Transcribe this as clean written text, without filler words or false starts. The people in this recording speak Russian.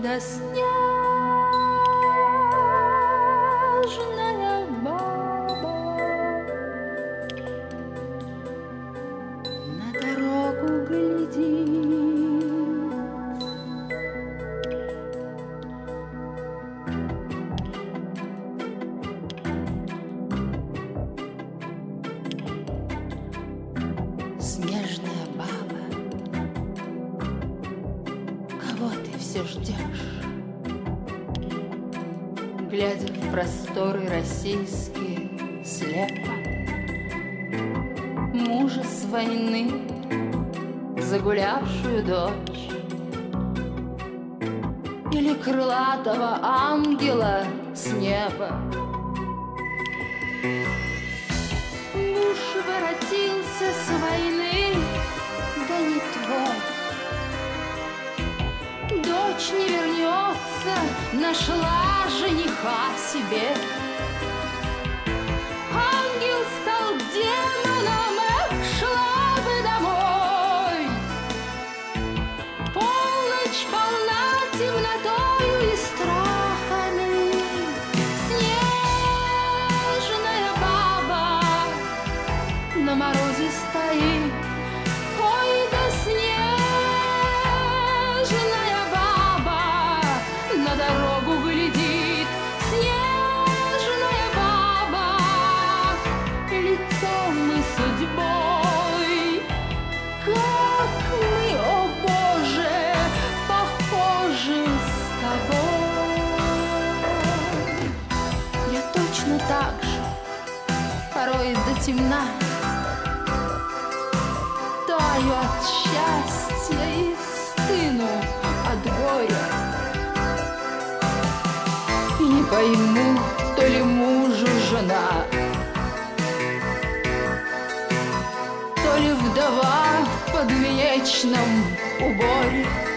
да снежная баба на дорогу глядит. Снежная баба, кого ты все ждешь? Глядя в просторы российские слепо, мужа с войны загулявшую дочь или крылатого ангела с неба. Муж воротился с войны, да не твой. Дочь не вернется, нашла жениха себе. Ангел стал демоном, шла бы домой. Полночь полна темнотою и страхами. Снежная баба на морозе стоит. Ой, да снежная баба на дорогу глядит. Снежная баба лицом и судьбой. Как мы, о Боже, похожи с тобой. Я точно так же порой до темна таю от счастья и стыну от горя. И не пойму, то ли мужу жена, то ли вдова в подвенечном уборе.